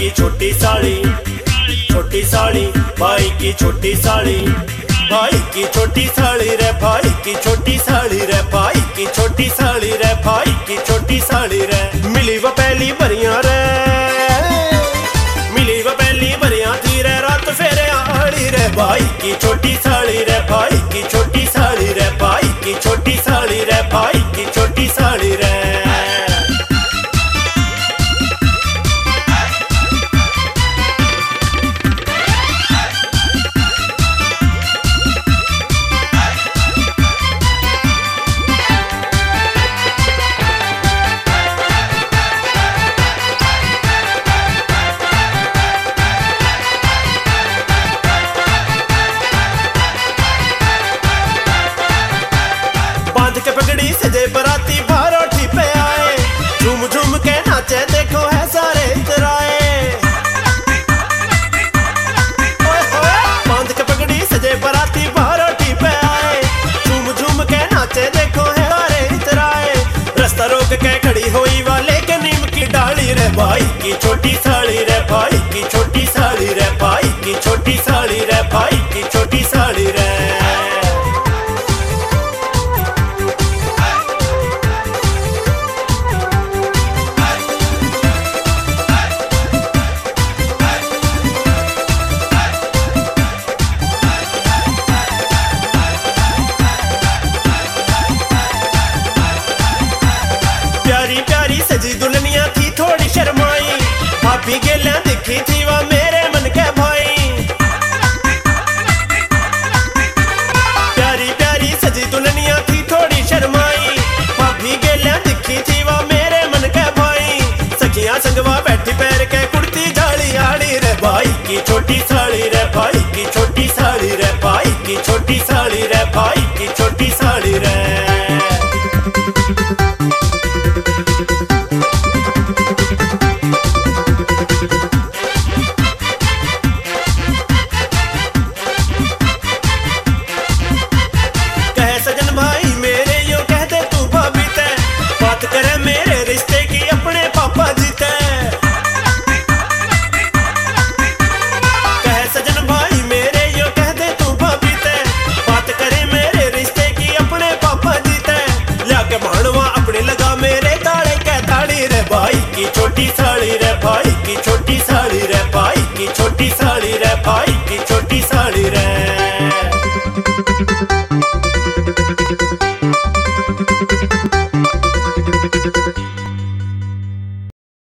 की छोटी साली, छोटी साली भाई की छोटी साली, भाई की छोटी साली रे, भाई की छोटी साली रे, भाई की छोटी साली रे, भाई की छोटी साली रे। मिली वो पहली बरिया रे, मिली वो पहली बरिया थी रे, रात फेरे आड़ी रे, भाई की छोटी साली रे, भाई की छोटी साली रे, भाई की छोटी साली रे, भाई की छोटी साली रे। पगड़ी सजे बराती बारोठी पे आए, झूम झूम के नाचे देखो है सारे इतराए। बांध के पगड़ी सजे बराती बारोठी पे आए, झूम झूम के नाचे देखो है सारे इतराए। रास्ता रोक के खड़ी हुई वाले के नीम की डाली रे, भाई की छोटी साली रे, भाई की छोटी साली रे, भाई की छोटी साली रे, भाई की छोटी साली रे। प्यारी प्यारी सजी दुल्हनिया थी थोड़ी शर्माई, भाभी गेला दिखी थी वह मेरे मन के भाई। प्यारी प्यारी सजी दुल्हनिया थी थोड़ी शर्माई, भाभी गेला दिखी थी वह मेरे मन के भाई। सखियां संगवा बैठी पैर के कुर्ती जाली आड़ी रे, भाई की छोटी साली रे, भाई की छोटी साली रे, भाई की छोटी साली रे, भाई की छोटी साली रे। भाई की छोटी साली रे, भाई की छोटी साली।